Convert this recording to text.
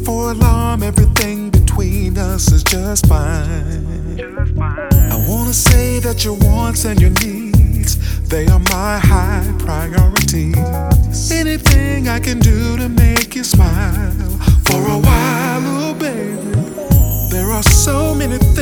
for alarm, everything between us is just fine. I wanna say that your wants and your needs, they are my high priorities. Anything I can do to make you smile,